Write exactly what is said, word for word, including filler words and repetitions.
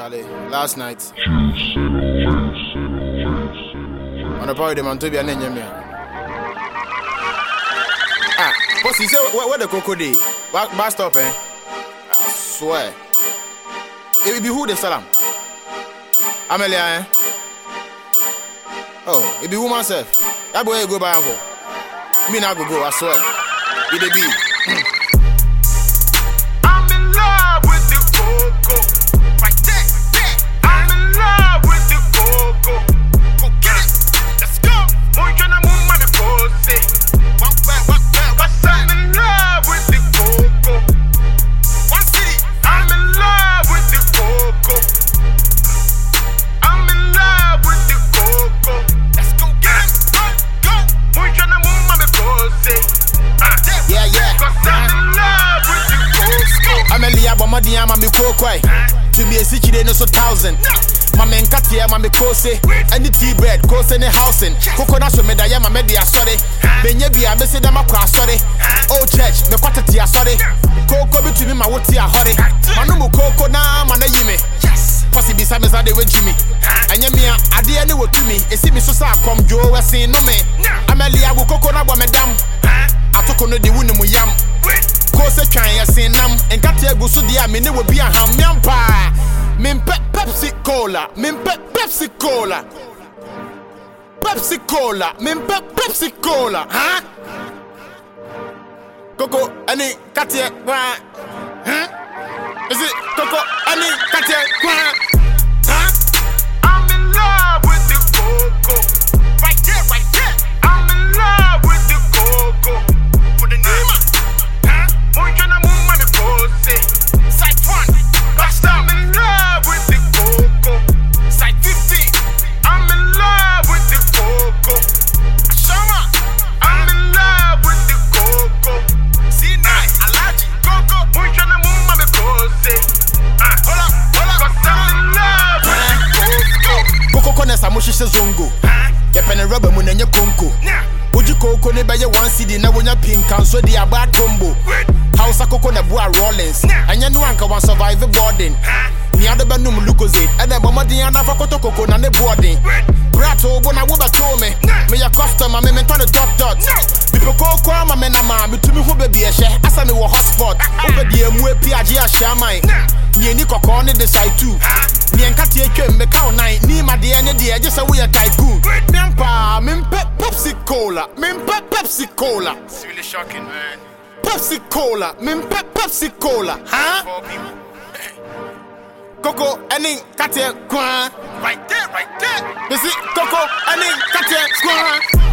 Charlie, last night. On the party, man, to be an enemy. Ah, what's he say? Where, where the cocoa day? Back stop, eh? I swear. It will be who the salam? Amelia, eh? Oh, it be woman self. That boy go by and for. Me not go go, I swear. It be be. I'm in love with the cocoa. Right there, there. I'm in love with the cocoa. Go get it. Let's go. Muy gonna move my pose. One back, one back, one side. I'm in love with the cocoa. One city. I'm in love with the cocoa. I'm in love with the cocoa. Let's go get it. Go, go. Muy gonna move my pose. Yeah, yeah. Cause I'm in love with the cocoa. Amelia Bomadian, Mammy Cocoa. To be a city, no so thousand. Mamma and Katia, Mammy Kose. And the tea bread, Kose and housing. Coconut, Medaya, Media, sorry. Benyabia, Messidama, sorry. Oh, church, the quantity, sorry. Coco between my water, hurry. Manumu Coco, now, Manayime. Yes. Possibly some is how they were Jimmy. And Yamia, I didn't know what to me. It seems so sad, come Joe, I say no me. Amelia, Coconut, Madame. I took on the wound of yam. Cause trying to say nam and got to go so dear, me will be a ham yampa. Min pep Pepsi Cola, min pep Pepsi Cola. Pepsi Cola, min pep Pepsi Cola, huh? Coco, any Katia, huh? Is it Coco, any Katia, huh? I'm in love with the cocoa. Right there, right there. I'm in love with the cocoa. For the name, huh? Muy gonna move my pose. Side one, bust I'm in love with the cocoa. Side fifteen, I'm in love with the cocoa. Ashama, I'm in love with the cocoa. See nice, I like it. Cocoa, muy gonna move my pose. Ah, hold up, hold up, cause I'm in love with the cocoa. Coco Connors, I'm Moshe Zongo. Yepene rubber mun and your conco. Would you coco ne by your one C D now when you're pink and so they are bad combo. House a coco na boa Rollins. And you know Uncle one survive the boarding. Ni other banum lucozade. And then Bomadiana for Coco Coco na the boarding. Brato bona woba told me. Me your customer me me turn the dot dot. People coco ma me na ma me to me who be a share. Asa me wo hotspot. Over the mwe P G a shamai. Ni ni coco on the side too. Ni enkati ekem me count nine. Ni ma de ene de just a we a tycoon. Mempa, min pep Pepsi Cola. Min pep Pepsi Cola. It's really shocking, man. Pepsi Cola. Min pep Pepsi Cola. Huh? Four people. Coco, any Katia, Kwan. Right there, right there. You see, Coco, any Katia, Kwan.